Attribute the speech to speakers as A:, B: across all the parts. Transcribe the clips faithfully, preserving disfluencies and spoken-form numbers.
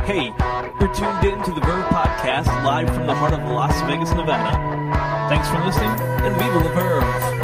A: Hey, you're tuned in to the Verve Podcast, live from the heart of Las Vegas, Nevada. Thanks for listening, and viva la Verve!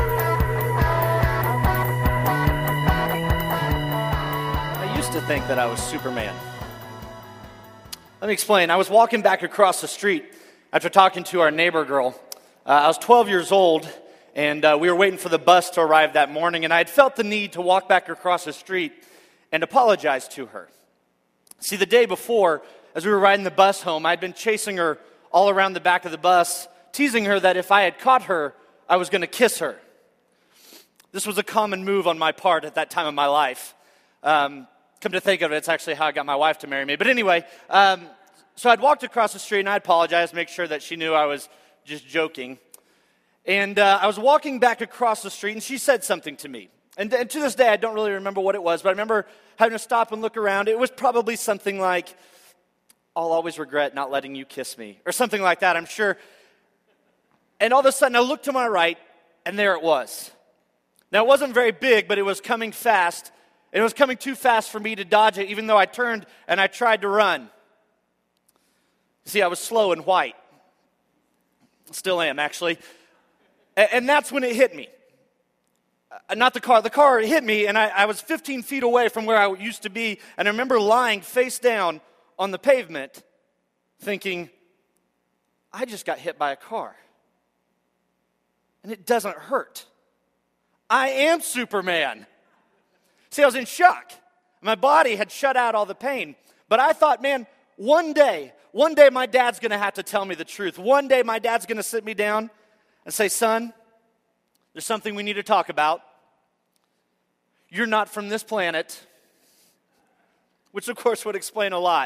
B: I used to think that I was Superman. Let me explain. I was walking back across the street after talking to our neighbor girl. Uh, I was twelve years old, and uh, we were waiting for the bus to arrive that morning, and I had felt the need to walk back across the street and apologize to her. See, the day before, as we were riding the bus home, I'd been chasing her all around the back of the bus, teasing her that if I had caught her, I was going to kiss her. This was a common move on my part at that time of my life. Um, come to think of it, it's actually how I got my wife to marry me. But anyway, um, so I'd walked across the street, and I apologized, make sure that she knew I was just joking. And uh, I was walking back across the street, and she said something to me. And, and to this day, I don't really remember what it was, but I remember having to stop and look around. It was probably something like, "I'll always regret not letting you kiss me," or something like that, I'm sure. And all of a sudden, I looked to my right, and there it was. Now, it wasn't very big, but it was coming fast. And it was coming too fast for me to dodge it, even though I turned and I tried to run. See, I was slow and white. Still am, actually. And, and that's when it hit me. Uh, not the car. The car hit me, and I, I was fifteen feet away from where I used to be. And I remember lying face down on the pavement, thinking, I just got hit by a car. And it doesn't hurt. I am Superman. See, I was in shock. My body had shut out all the pain. But I thought, man, one day, one day my dad's going to have to tell me the truth. One day my dad's going to sit me down and say, "Son, there's something we need to talk about. You're not from this planet," which of course would explain a lot.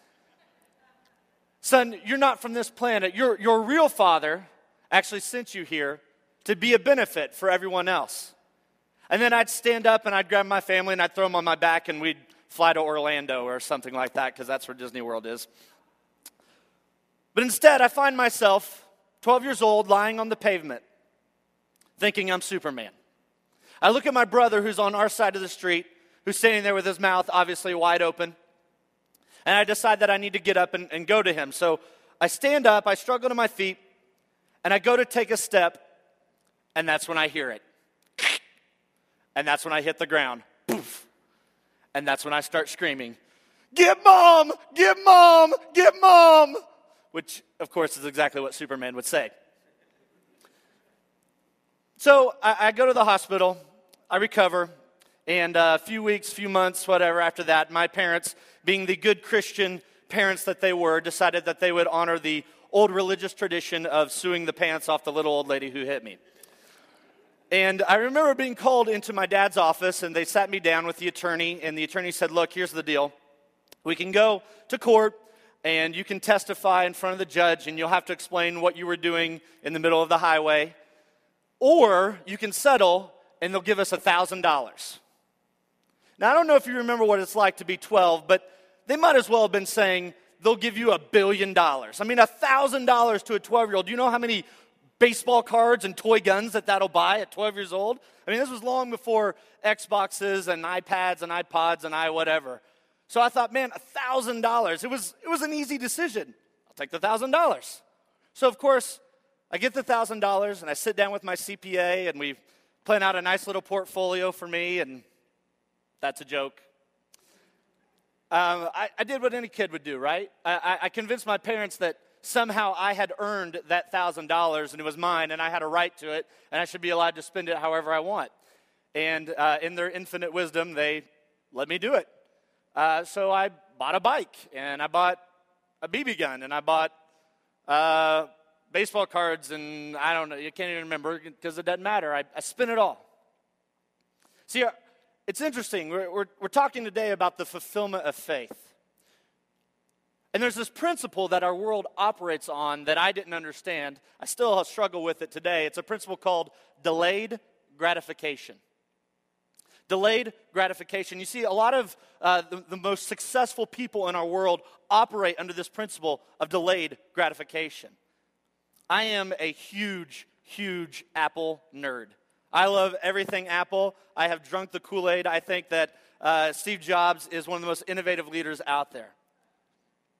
B: "Son, you're not from this planet. Your, your real father actually sent you here to be a benefit for everyone else." And then I'd stand up and I'd grab my family and I'd throw them on my back and we'd fly to Orlando or something like that, because that's where Disney World is. But instead, I find myself twelve years old, lying on the pavement, thinking I'm Superman. I look at my brother who's on our side of the street, who's standing there with his mouth obviously wide open, and I decide that I need to get up and, and go to him. So I stand up, I struggle to my feet, and I go to take a step, and that's when I hear it. And that's when I hit the ground. Poof. And that's when I start screaming, "Get mom! Get mom! Get mom!" Which, of course, is exactly what Superman would say. So I, I go to the hospital, I recover, and uh, a few weeks, few months, whatever, after that, my parents, being the good Christian parents that they were, decided that they would honor the old religious tradition of suing the pants off the little old lady who hit me. And I remember being called into my dad's office, and they sat me down with the attorney, and the attorney said, "Look, here's the deal. We can go to court, and you can testify in front of the judge, and you'll have to explain what you were doing in the middle of the highway, or you can settle, and they'll give us one thousand dollars. Now, I don't know if you remember what it's like to be twelve, but they might as well have been saying they'll give you a billion dollars. I mean, one thousand dollars to a twelve-year-old. Do you know how many baseball cards and toy guns that that'll buy at twelve years old? I mean, this was long before Xboxes and iPads and iPods and i whatever. So I thought, man, one thousand dollars. It was, it was an easy decision. I'll take the one thousand dollars. So, of course, I get the one thousand dollars, and I sit down with my C P A, and we plan out a nice little portfolio for me, and that's a joke. Um, I, I did what any kid would do, right? I, I, I convinced my parents that somehow I had earned that one thousand dollars, and it was mine, and I had a right to it, and I should be allowed to spend it however I want. And uh, in their infinite wisdom, they let me do it. Uh, so I bought a bike, and I bought a B B gun, and I bought uh, baseball cards, and I don't know, you can't even remember because it doesn't matter. I, I spent it all. See, it's interesting. We're, we're, we're talking today about the fulfillment of faith. And there's this principle that our world operates on that I didn't understand. I still struggle with it today. It's a principle called delayed gratification. Delayed gratification. You see, a lot of uh, the, the most successful people in our world operate under this principle of delayed gratification. I am a huge, huge Apple nerd. I love everything Apple. I have drunk the Kool-Aid. I think that uh, Steve Jobs is one of the most innovative leaders out there.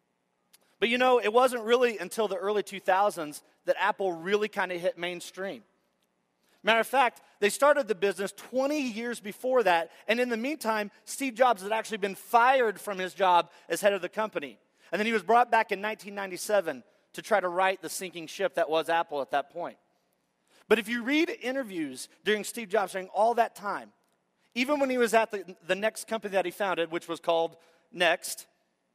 B: But you know, it wasn't really until the early two thousands that Apple really kind of hit mainstream. Matter of fact, they started the business twenty years before that, and in the meantime, Steve Jobs had actually been fired from his job as head of the company. And then he was brought back in nineteen ninety-seven to try to right the sinking ship that was Apple at that point. But if you read interviews during Steve Jobs during all that time, even when he was at the, the next company that he founded, which was called Next,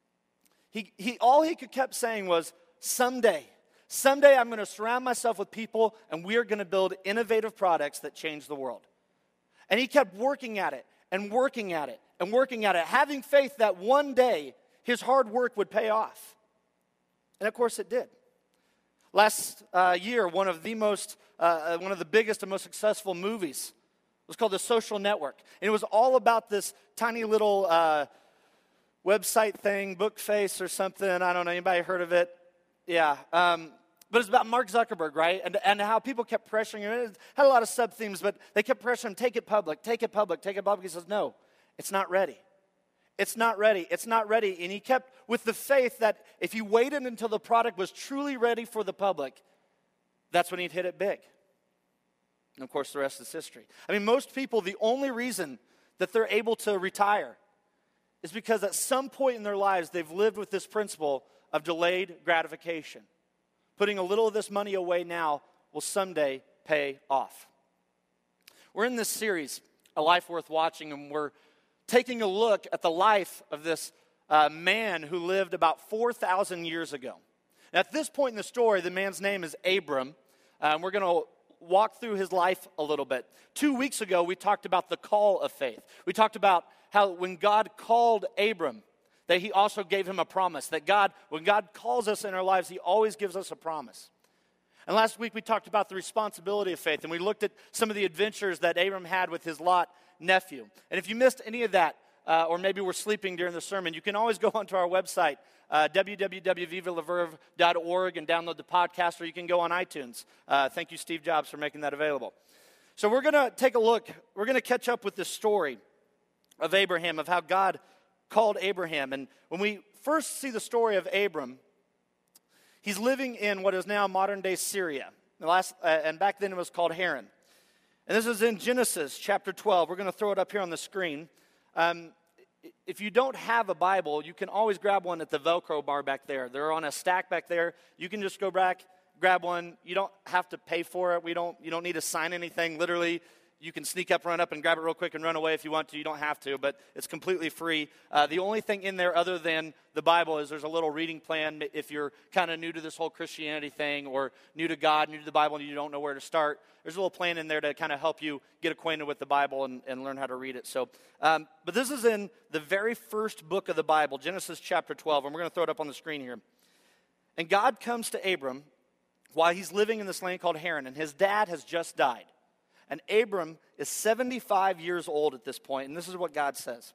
B: he, he all he could kept saying was, someday, someday I'm going to surround myself with people and we're going to build innovative products that change the world. And he kept working at it and working at it and working at it, having faith that one day his hard work would pay off. And of course it did. Last uh, year, one of the most, uh, one of the biggest and most successful movies was called The Social Network. And it was all about this tiny little uh, website thing, Bookface or something. I don't know, anybody heard of it? Yeah. Um, but it's about Mark Zuckerberg, right? And, and how people kept pressuring him. It had a lot of sub-themes, but they kept pressuring him, take it public, take it public, take it public. He says, no, it's not ready. It's not ready. It's not ready. And he kept with the faith that if he waited until the product was truly ready for the public, that's when he'd hit it big. And of course, the rest is history. I mean, most people, the only reason that they're able to retire is because at some point in their lives, they've lived with this principle of delayed gratification. Putting a little of this money away now will someday pay off. We're in this series, A Life Worth Watching, and we're taking a look at the life of this uh, man who lived about four thousand years ago. Now, at this point in the story, the man's name is Abram, uh, and we're going to walk through his life a little bit. Two weeks ago, we talked about the call of faith. We talked about how when God called Abram, that he also gave him a promise. That God, when God calls us in our lives, he always gives us a promise. And last week, we talked about the responsibility of faith, and we looked at some of the adventures that Abram had with his Lot nephew. And if you missed any of that, uh, or maybe were sleeping during the sermon, you can always go onto our website, uh, w w w dot viva la verve dot org, and download the podcast, or you can go on iTunes. Uh, thank you, Steve Jobs, for making that available. So we're going to take a look. We're going to catch up with this story of Abraham, of how God called Abraham. And when we first see the story of Abram, he's living in what is now modern-day Syria. The last, uh, and back then it was called Haran. And this is in Genesis chapter twelve. We're going to throw it up here on the screen. Um, if you don't have a Bible, you can always grab one at the Velcro bar back there. They're on a stack back there. You can just go back, grab one. You don't have to pay for it. We don't. You don't need to sign anything. Literally, you can sneak up, run up, and grab it real quick and run away if you want to. You don't have to, but it's completely free. Uh, the only thing in there other than the Bible is there's a little reading plan if you're kind of new to this whole Christianity thing or new to God, new to the Bible, and you don't know where to start. There's a little plan in there to kind of help you get acquainted with the Bible and, and learn how to read it. So, um, but this is in the very first book of the Bible, Genesis chapter twelve, and we're going to throw it up on the screen here. And God comes to Abram while he's living in this land called Haran, and his dad has just died. And Abram is seventy-five years old at this point, and this is what God says.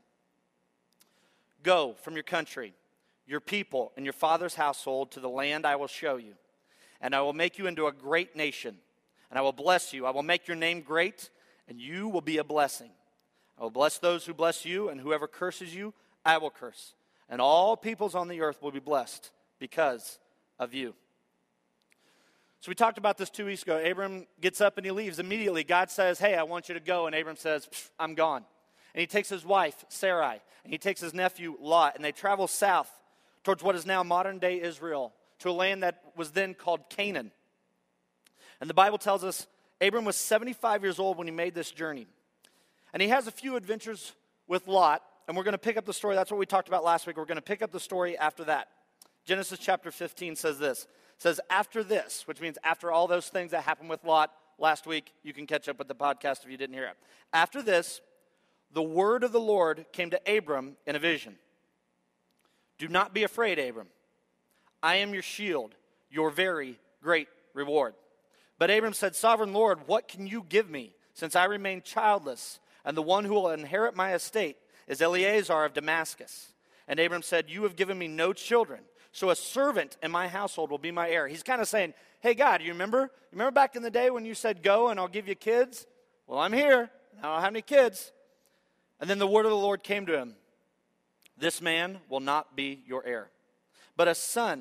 B: Go from your country, your people, and your father's household to the land I will show you. And I will make you into a great nation, and I will bless you. I will make your name great, and you will be a blessing. I will bless those who bless you, and whoever curses you, I will curse. And all peoples on the earth will be blessed because of you. So we talked about this two weeks ago. Abram gets up and he leaves. Immediately, God says, hey, I want you to go. And Abram says, I'm gone. And he takes his wife, Sarai, and he takes his nephew, Lot, and they travel south towards what is now modern-day Israel, to a land that was then called Canaan. And the Bible tells us Abram was seventy-five years old when he made this journey. And he has a few adventures with Lot, and we're going to pick up the story. That's what we talked about last week. We're going to pick up the story after that. Genesis chapter fifteen says this. It says, after this, which means after all those things that happened with Lot last week, you can catch up with the podcast if you didn't hear it. After this, the word of the Lord came to Abram in a vision. Do not be afraid, Abram. I am your shield, your very great reward. But Abram said, Sovereign Lord, what can you give me, since I remain childless, and the one who will inherit my estate is Eliezer of Damascus? And Abram said, you have given me no children, so a servant in my household will be my heir. He's kind of saying, hey, God, you remember? You remember back in the day when you said, go and I'll give you kids? Well, I'm here. I don't have any kids. And then the word of the Lord came to him. This man will not be your heir, but a son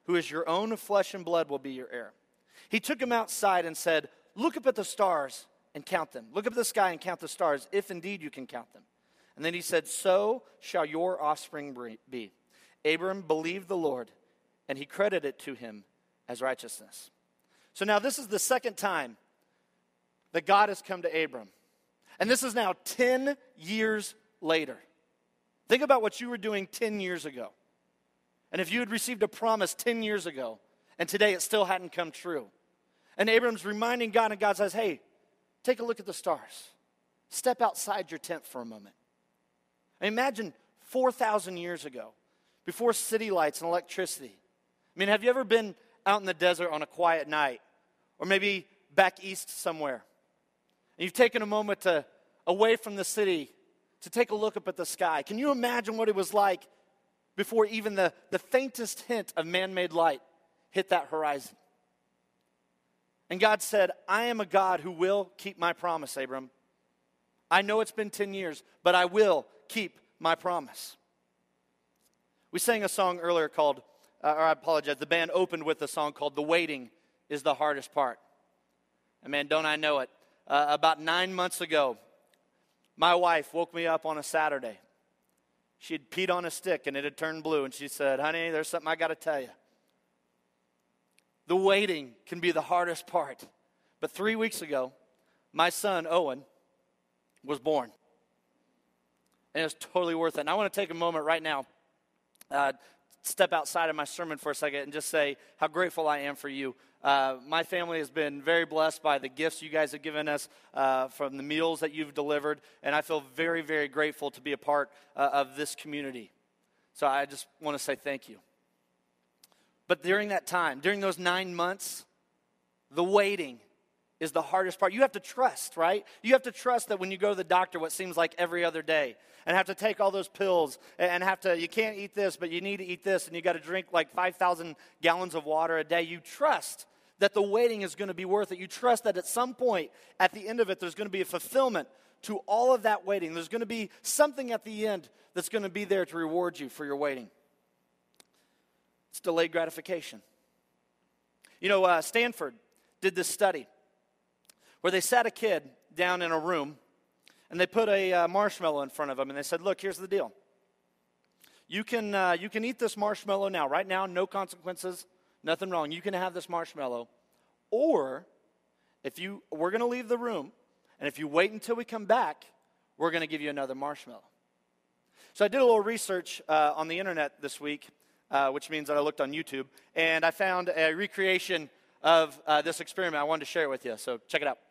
B: who is your own flesh and blood, will be your heir. He took him outside and said, look up at the stars and count them. Look up at the sky and count the stars, if indeed you can count them. And then he said, so shall your offspring be. Abram believed the Lord, and he credited it to him as righteousness. So now this is the second time that God has come to Abram. And this is now ten years later. Think about what you were doing ten years ago. And if you had received a promise ten years ago, and today it still hadn't come true. And Abram's reminding God, and God says, hey, take a look at the stars. Step outside your tent for a moment. Imagine four thousand years ago, before city lights and electricity. I mean, have you ever been out in the desert on a quiet night? Or maybe back east somewhere? And you've taken a moment to, away from the city, to take a look up at the sky. Can you imagine what it was like before even the, the faintest hint of man-made light hit that horizon? And God said, I am a God who will keep my promise, Abram. I know it's been ten years, but I will keep my promise. We sang a song earlier called, uh, or I apologize, the band opened with a song called The Waiting is the Hardest Part. And man, don't I know it. Uh, about nine months ago, my wife woke me up on a Saturday. She had peed on a stick and it had turned blue, and she said, honey, there's something I got to tell you. The waiting can be the hardest part. But three weeks ago, my son, Owen, was born. And it was totally worth it. And I want to take a moment right now, uh, step outside of my sermon for a second and just say how grateful I am for you. Uh, my family has been very blessed by the gifts you guys have given us, uh, from the meals that you've delivered, and I feel very, very grateful to be a part uh, of this community. So I just want to say thank you. But during that time, during those nine months, the waiting is the hardest part. You have to trust, right? You have to trust that when you go to the doctor, what seems like every other day, and have to take all those pills, and have to, you can't eat this, but you need to eat this, and you got to drink like five thousand gallons of water a day. You trust that the waiting is going to be worth it. You trust that at some point, at the end of it, there's going to be a fulfillment to all of that waiting. There's going to be something at the end that's going to be there to reward you for your waiting. It's delayed gratification. You know, uh, Stanford did this study where they sat a kid down in a room and they put a uh, marshmallow in front of him and they said, look, here's the deal. You can, uh, you can eat this marshmallow now. Right now, no consequences, nothing wrong. You can have this marshmallow. Or if you, we're going to leave the room, and if you wait until we come back, we're going to give you another marshmallow. So I did a little research uh, on the internet this week, uh, which means that I looked on YouTube, and I found a recreation of uh, this experiment. I wanted to share it with you, so check it out.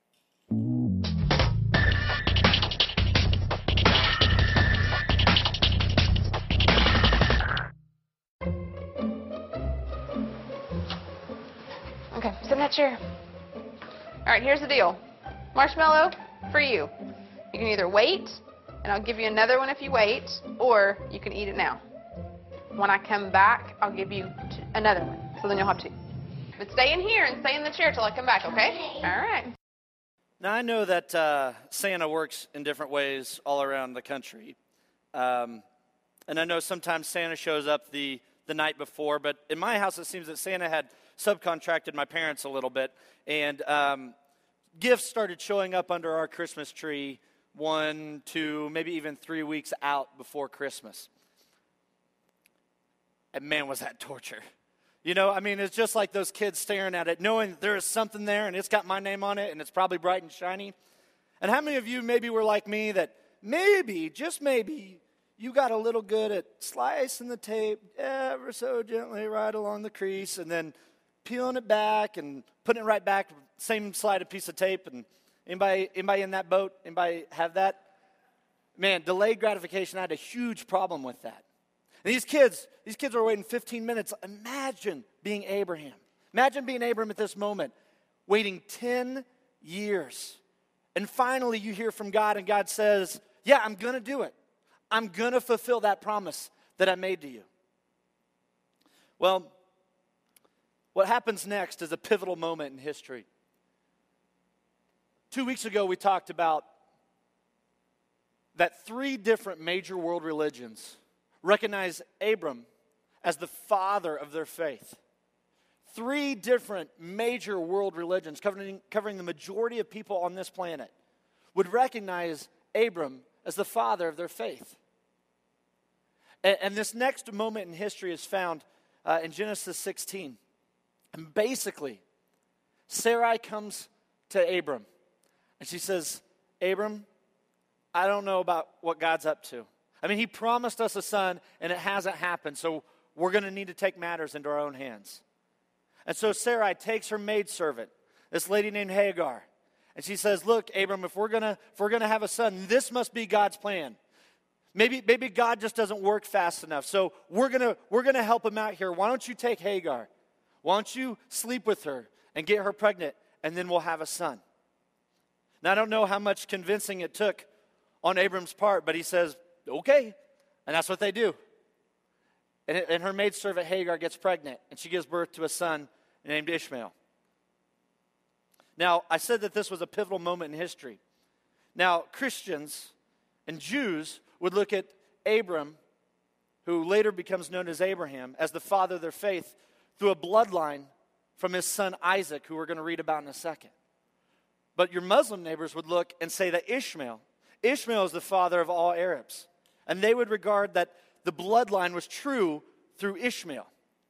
C: Okay, sit in that chair. All right, here's the deal. Marshmallow for you. You can either wait, and I'll give you another one if you wait, or you can eat it now. When I come back, I'll give you t- another one, so then you'll have two. But stay in here and stay in the chair till I come back, okay? All right.
B: Now, I know that uh, Santa works in different ways all around the country. Um, and I know sometimes Santa shows up the, the night before, but in my house it seems that Santa had subcontracted my parents a little bit, and um, gifts started showing up under our Christmas tree one, two, maybe even three weeks out before Christmas. And man, was that torture. You know, I mean, it's just like those kids staring at it, knowing there is something there, and it's got my name on it, and it's probably bright and shiny. And how many of you maybe were like me that maybe, just maybe, you got a little good at slicing the tape ever so gently right along the crease, and then peeling it back and putting it right back, same slided piece of tape. And anybody, anybody in that boat? Anybody have that? Man, delayed gratification, I had a huge problem with that. And these kids, these kids were waiting fifteen minutes. Imagine being Abraham. Imagine being Abraham at this moment, waiting ten years. And finally you hear from God, and God says, yeah, I'm going to do it. I'm going to fulfill that promise that I made to you. Well, what happens next is a pivotal moment in history. Two weeks ago, we talked about that three different major world religions recognize Abram as the father of their faith. Three different major world religions covering, covering the majority of people on this planet would recognize Abram as the father of their faith. And, and this next moment in history is found uh, in Genesis sixteen. And basically, Sarai comes to Abram and she says, Abram, I don't know about what God's up to. I mean, he promised us a son and it hasn't happened, so we're going to need to take matters into our own hands. And so Sarai takes her maidservant, this lady named Hagar, and she says, look, Abram, if we're gonna if we're gonna have a son, this must be God's plan. Maybe, maybe God just doesn't work fast enough. So we're gonna we're gonna help him out here. Why don't you take Hagar? Why don't you sleep with her and get her pregnant, and then we'll have a son. Now I don't know how much convincing it took on Abram's part, but he says, okay. And that's what they do. And, and her maidservant Hagar gets pregnant, and she gives birth to a son named Ishmael. Now, I said that this was a pivotal moment in history. Now, Christians and Jews would look at Abram, who later becomes known as Abraham, as the father of their faith through a bloodline from his son Isaac, who we're going to read about in a second. But your Muslim neighbors would look and say that Ishmael, Ishmael is the father of all Arabs. And they would regard that the bloodline was true through Ishmael.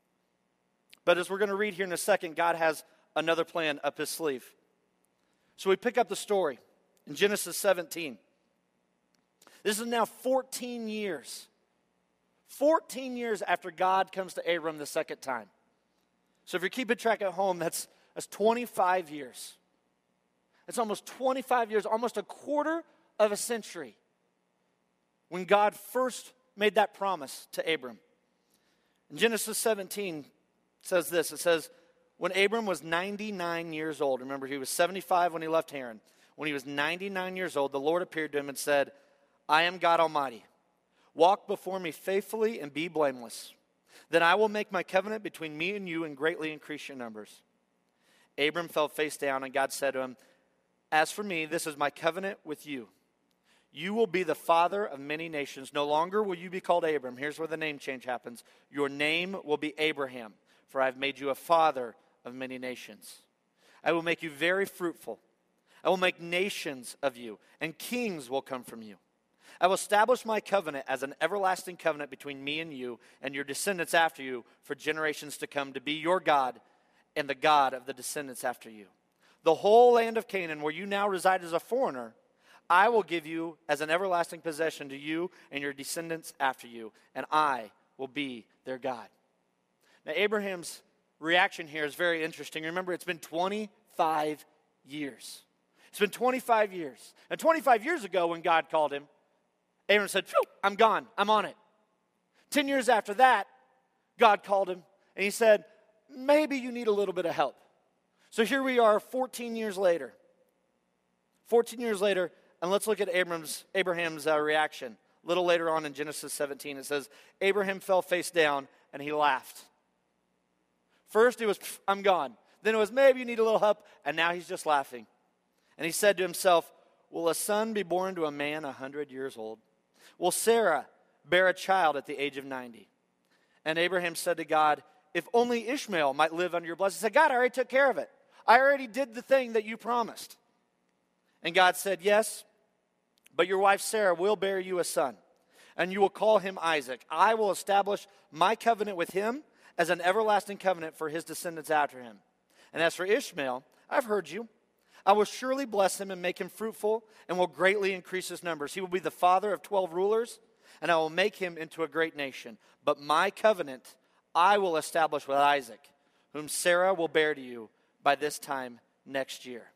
B: But as we're going to read here in a second, God has another plan up his sleeve. So we pick up the story in Genesis seventeen. This is now fourteen years. fourteen years after God comes to Abram the second time. So if you're keeping track at home, that's, that's twenty-five years. It's almost twenty-five years, almost a quarter of a century, when God first made that promise to Abram. In Genesis seventeen, it says this. It says, when Abram was ninety-nine years old, remember he was seventy-five when he left Haran. When he was ninety-nine years old, the Lord appeared to him and said, I am God Almighty. Walk before me faithfully and be blameless. Then I will make my covenant between me and you and greatly increase your numbers. Abram fell face down, and God said to him, as for me, this is my covenant with you. You will be the father of many nations. No longer will you be called Abram. Here's where the name change happens. Your name will be Abraham, for I have made you a father of many nations. I will make you very fruitful. I will make nations of you, and kings will come from you. I will establish my covenant as an everlasting covenant between me and you and your descendants after you for generations to come, to be your God and the God of the descendants after you. The whole land of Canaan, where you now reside as a foreigner, I will give you as an everlasting possession to you and your descendants after you, and I will be their God. Now, Abraham's reaction here is very interesting. Remember, it's been twenty-five years. It's been twenty-five years. And twenty-five years ago, when God called him, Abraham said, phew, I'm gone. I'm on it. Ten years after that, God called him, and he said, maybe you need a little bit of help. So here we are fourteen years later. fourteen years later, and let's look at Abraham's, Abraham's uh, reaction. A little later on in Genesis seventeen, it says, Abraham fell face down, and he laughed. First it was, I'm gone. Then it was, maybe you need a little help, and now he's just laughing. And he said to himself, will a son be born to a man a hundred years old? Will Sarah bear a child at the age of ninety? And Abraham said to God, if only Ishmael might live under your blessing. He said, God, I already took care of it. I already did the thing that you promised. And God said, yes, but your wife Sarah will bear you a son, and you will call him Isaac. I will establish my covenant with him as an everlasting covenant for his descendants after him. And as for Ishmael, I've heard you. I will surely bless him and make him fruitful and will greatly increase his numbers. He will be the father of twelve rulers, and I will make him into a great nation. But my covenant I will establish with Isaac, whom Sarah will bear to you by this time next year.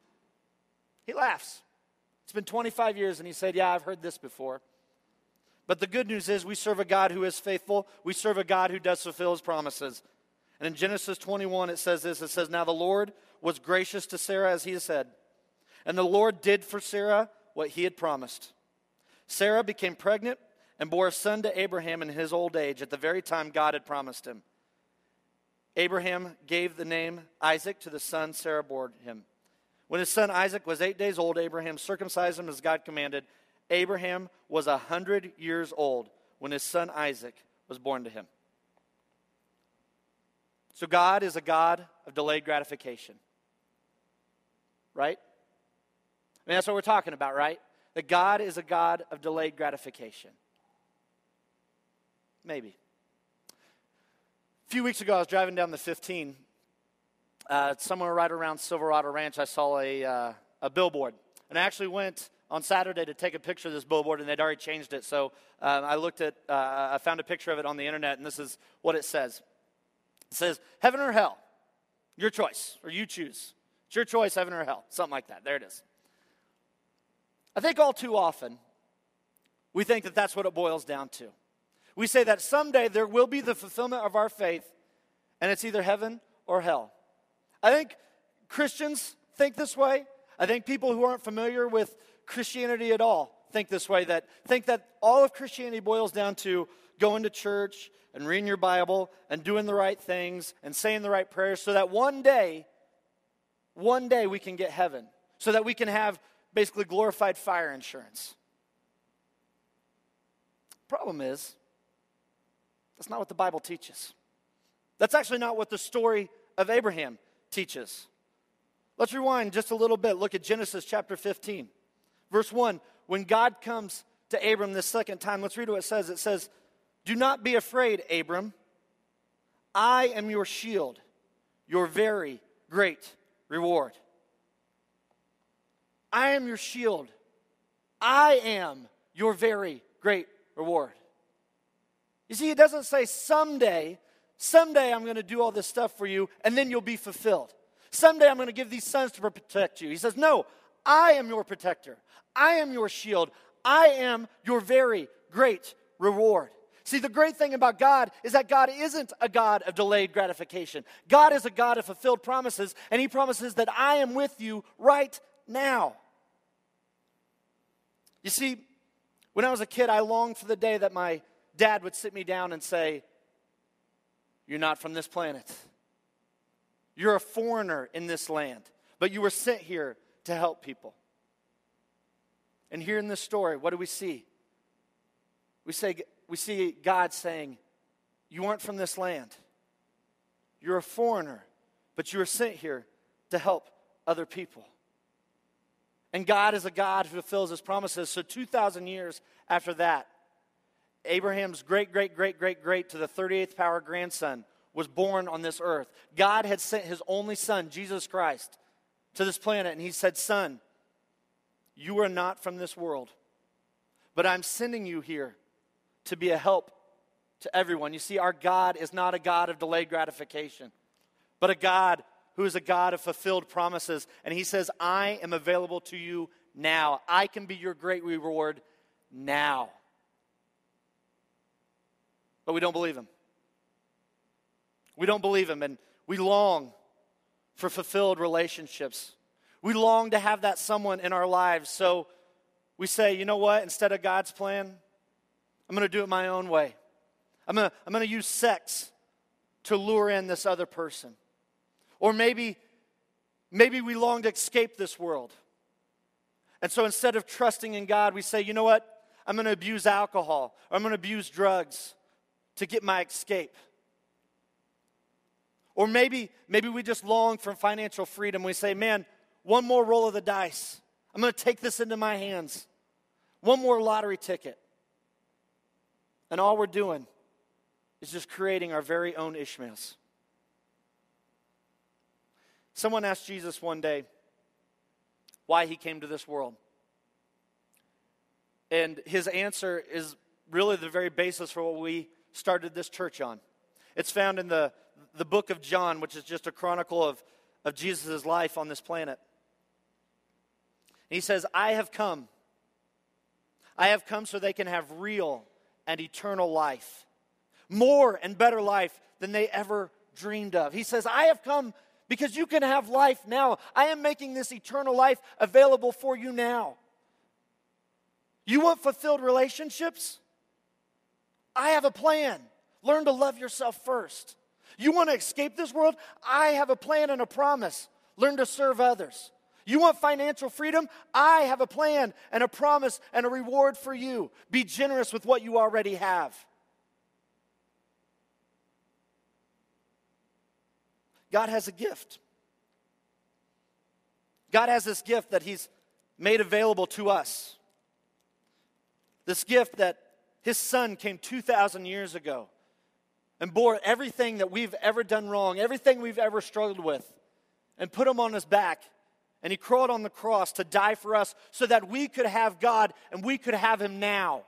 B: He laughs. It's been twenty-five years, and he said, yeah, I've heard this before. But the good news is we serve a God who is faithful. We serve a God who does fulfill his promises. And in Genesis twenty-one, it says this. It says, now the Lord was gracious to Sarah as he had said. And the Lord did for Sarah what he had promised. Sarah became pregnant and bore a son to Abraham in his old age at the very time God had promised him. Abraham gave the name Isaac to the son Sarah bore him. When his son Isaac was eight days old, Abraham circumcised him as God commanded. Abraham was a hundred years old when his son Isaac was born to him. So God is a God of delayed gratification. Right? I mean, that's what we're talking about, right? That God is a God of delayed gratification. Maybe. A few weeks ago, I was driving down the fifteen. Uh, somewhere right around Silverado Ranch, I saw a, uh, a billboard. And I actually went on Saturday to take a picture of this billboard, and they'd already changed it. So uh, I looked at, uh, I found a picture of it on the internet, and this is what it says. It says, heaven or hell, your choice, or you choose. It's your choice, heaven or hell, something like that. There it is. I think all too often, we think that that's what it boils down to. We say that someday there will be the fulfillment of our faith, and it's either heaven or hell. I think Christians think this way. I think people who aren't familiar with Christianity at all think this way, that think that all of Christianity boils down to going to church and reading your Bible and doing the right things and saying the right prayers so that one day, one day we can get heaven, so that we can have basically glorified fire insurance. Problem is, that's not what the Bible teaches. That's actually not what the story of Abraham teaches. Let's rewind just a little bit. Look at Genesis chapter fifteen. Verse one, when God comes to Abram this second time, let's read what it says. It says, do not be afraid, Abram. I am your shield, your very great reward. I am your shield. I am your very great reward. You see, it doesn't say someday, someday I'm going to do all this stuff for you, and then you'll be fulfilled. Someday I'm going to give these sons to protect you. He says, no, I am your protector. I am your shield. I am your very great reward. See, the great thing about God is that God isn't a God of delayed gratification. God is a God of fulfilled promises, and He promises that I am with you right now. You see, when I was a kid, I longed for the day that my dad would sit me down and say, you're not from this planet. You're a foreigner in this land, but you were sent here to help people. And here in this story, what do we see? We say we see God saying, you aren't from this land. You're a foreigner, but you were sent here to help other people. And God is a God who fulfills His promises. So two thousand years after that, Abraham's great, great, great, great, great to the thirty-eighth power grandson was born on this earth. God had sent His only Son, Jesus Christ, to this planet, and He said, son, you are not from this world, but I'm sending you here to be a help to everyone. You see, our God is not a God of delayed gratification, but a God who is a God of fulfilled promises. And He says, I am available to you now. I can be your great reward now. But we don't believe Him. We don't believe Him, and we long for fulfilled relationships. We long to have that someone in our lives. So we say, you know what? Instead of God's plan, I'm going to do it my own way. I'm going to, I'm going to use sex to lure in this other person. Or maybe, maybe we long to escape this world. And so instead of trusting in God, we say, you know what? I'm going to abuse alcohol, or I'm going to abuse drugs to get my escape. Or maybe, maybe we just long for financial freedom. We say, man, one more roll of the dice. I'm going to take this into my hands. One more lottery ticket. And all we're doing is just creating our very own Ishmaels. Someone asked Jesus one day why He came to this world. And His answer is really the very basis for what we started this church on. It's found in the, the book of John, which is just a chronicle of, of Jesus' life on this planet. And He says, I have come. I have come so they can have real and eternal life. More and better life than they ever dreamed of. He says, I have come because you can have life now. I am making this eternal life available for you now. You want fulfilled relationships? I have a plan. Learn to love yourself first. You want to escape this world? I have a plan and a promise. Learn to serve others. You want financial freedom? I have a plan and a promise and a reward for you. Be generous with what you already have. God has a gift. God has this gift that he's made available to us. This gift that his son came two thousand years ago and bore everything that we've ever done wrong, everything we've ever struggled with, and put him on his back. And he crawled on the cross to die for us so that we could have God and we could have him now.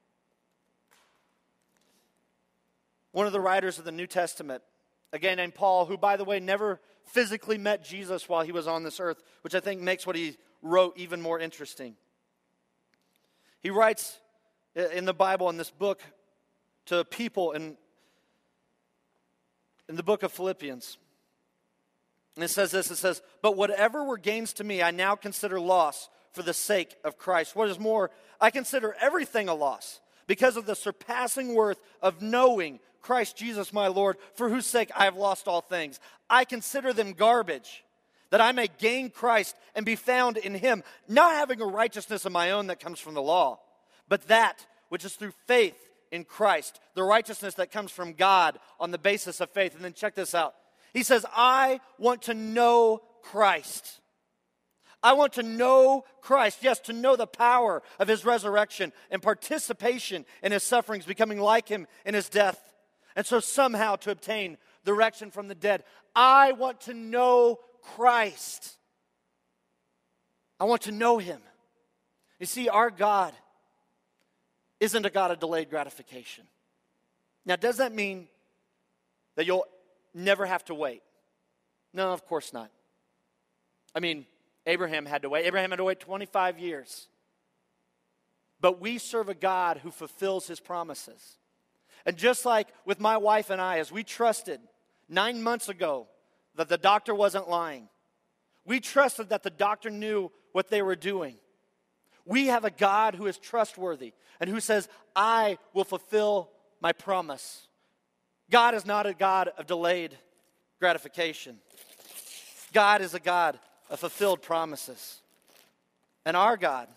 B: One of the writers of the New Testament, a guy named Paul, who, by the way, never physically met Jesus while he was on this earth, which I think makes what he wrote even more interesting. He writes in the Bible, in this book, to people in, in the book of Philippians. And it says this, it says, "But whatever were gains to me, I now consider loss for the sake of Christ. What is more, I consider everything a loss because of the surpassing worth of knowing Christ Jesus my Lord, for whose sake I have lost all things. I consider them garbage, that I may gain Christ and be found in him, not having a righteousness of my own that comes from the law, but that which is through faith in Christ, the righteousness that comes from God on the basis of faith." And then check this out. He says, "I want to know Christ. I want to know Christ." Yes, to know the power of his resurrection and participation in his sufferings, becoming like him in his death. And so somehow to obtain the resurrection from the dead. I want to know Christ. I want to know him. You see, our God isn't a God of delayed gratification. Now, does that mean that you'll never have to wait? No, of course not. I mean, Abraham had to wait. Abraham had to wait twenty-five years. But we serve a God who fulfills his promises. And just like with my wife and I, as we trusted nine months ago that the doctor wasn't lying, we trusted that the doctor knew what they were doing. We have a God who is trustworthy and who says, "I will fulfill my promise." God is not a God of delayed gratification. God is a God of fulfilled promises. And our God,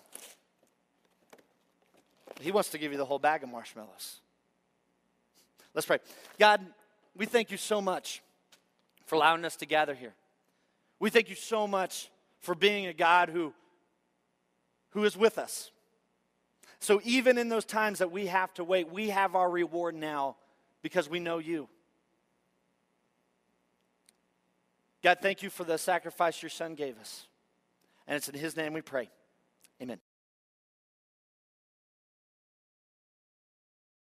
B: he wants to give you the whole bag of marshmallows. Let's pray. God, we thank you so much for allowing us to gather here. We thank you so much for being a God who, who is with us. So even in those times that we have to wait, we have our reward now because we know you. God, thank you for the sacrifice your son gave us. And it's in his name we pray.